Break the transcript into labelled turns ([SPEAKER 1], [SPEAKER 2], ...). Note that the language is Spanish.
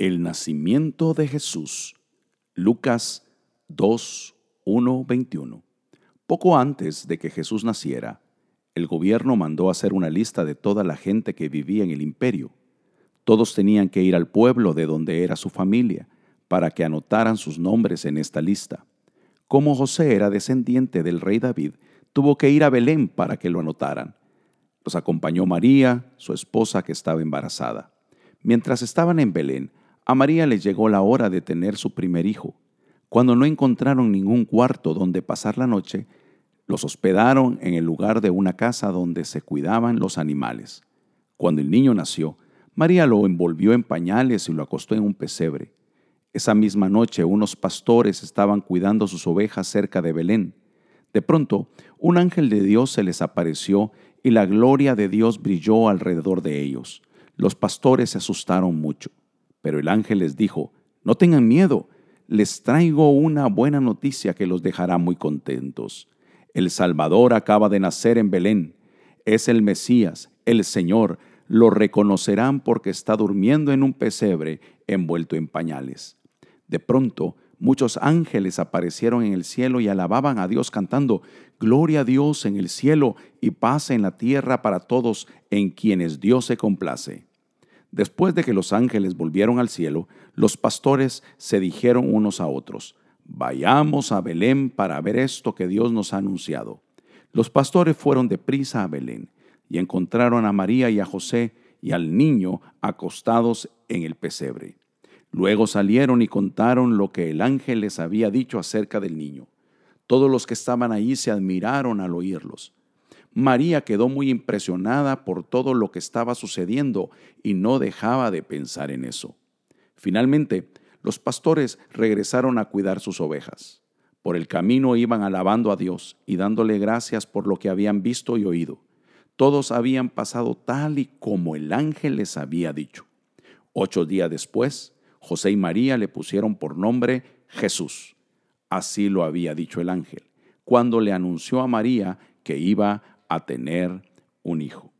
[SPEAKER 1] El nacimiento de Jesús. Lucas 2, 1, 21. Poco antes de que Jesús naciera, el gobierno mandó hacer una lista de toda la gente que vivía en el imperio. Todos tenían que ir al pueblo de donde era su familia para que anotaran sus nombres en esta lista. Como José era descendiente del rey David, tuvo que ir a Belén para que lo anotaran. Los acompañó María, su esposa, que estaba embarazada. Mientras estaban en Belén, a María le llegó la hora de tener su primer hijo. Cuando no encontraron ningún cuarto donde pasar la noche, los hospedaron en el lugar de una casa donde se cuidaban los animales. Cuando el niño nació, María lo envolvió en pañales y lo acostó en un pesebre. Esa misma noche, unos pastores estaban cuidando sus ovejas cerca de Belén. De pronto, un ángel de Dios se les apareció y la gloria de Dios brilló alrededor de ellos. Los pastores se asustaron mucho, pero el ángel les dijo: «No tengan miedo, les traigo una buena noticia que los dejará muy contentos. El Salvador acaba de nacer en Belén. Es el Mesías, el Señor. Lo reconocerán porque está durmiendo en un pesebre envuelto en pañales». De pronto, muchos ángeles aparecieron en el cielo y alababan a Dios cantando: «Gloria a Dios en el cielo y paz en la tierra para todos en quienes Dios se complace». Después de que los ángeles volvieron al cielo, los pastores se dijeron unos a otros: «Vayamos a Belén para ver esto que Dios nos ha anunciado». Los pastores fueron deprisa a Belén y encontraron a María y a José y al niño acostados en el pesebre. Luego salieron y contaron lo que el ángel les había dicho acerca del niño. Todos los que estaban allí se admiraron al oírlos. María quedó muy impresionada por todo lo que estaba sucediendo y no dejaba de pensar en eso. Finalmente, los pastores regresaron a cuidar sus ovejas. Por el camino iban alabando a Dios y dándole gracias por lo que habían visto y oído. Todos habían pasado tal y como el ángel les había dicho. 8 días después, José y María le pusieron por nombre Jesús. Así lo había dicho el ángel, cuando le anunció a María que iba a tener un hijo.